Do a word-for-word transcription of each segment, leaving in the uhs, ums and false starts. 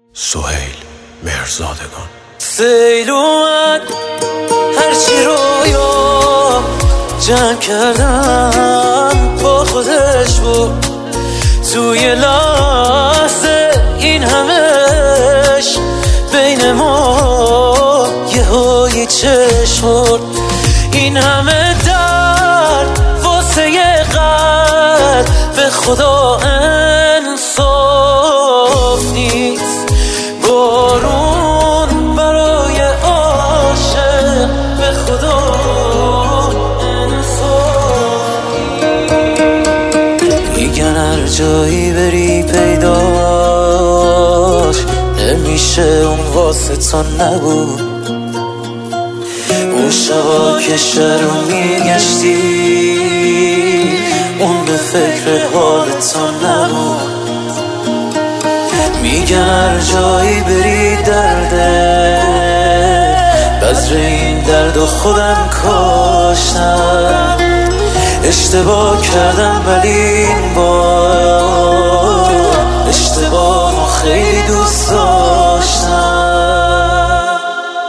سهیل مهرزادگان. سیل اومد هرچی رویا جمع کردم با خودش بود، توی لحظه این همش بین ما یه هایی چشم خورد. این همه درد واسه یه قلب به خدا انصاف نیست. بارون برای عاشق به خدا انصاف نیست. میگن هر جایی بری پیداش نمیشه، اون واسه تو نبود. اون شبا که شهر رو میگشتی اون به فکر حال تو نبود. میگن هر جایی بری درده، بذر این درد و خودم کاشتم. اشتباه کردم ولی این بار اشتباه خیلی دوست داشتم.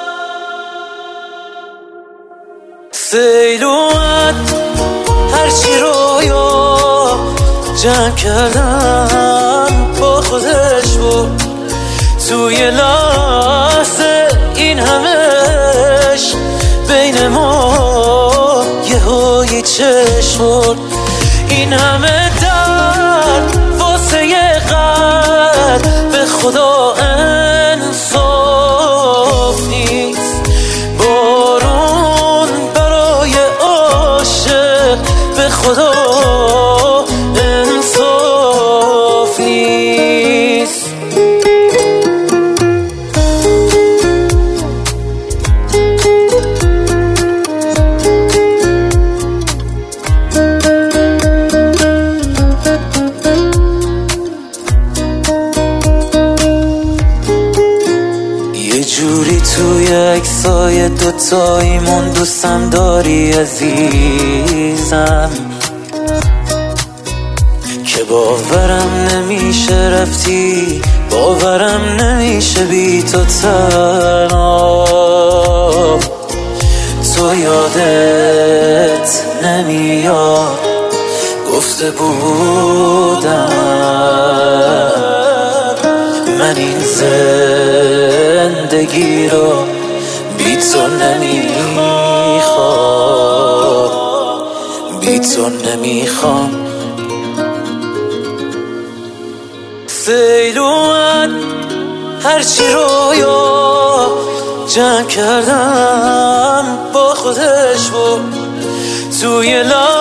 سیل اومد هرچی رویا جمع کردم با خودش بود، توی لحظه این همش بین ما یه هایی چشم خورد. این همه درد واسه یه قلب به خدا انصاف نیست. بارون برای عاشق به خدا انصاف نیست. یه جوری توی عکسای دوتاییمون دوستم داری عزیزم، که باورم نمیشه رفتی، باورم نمیشه بی تو تنها. تو یادت نمیاد گفته بودم من این زندگی رو بی تو نمیخوام، بی تو نمیخوام. سیل اومد هرچی رویا جمع کردم با خودش بود، توی لحظه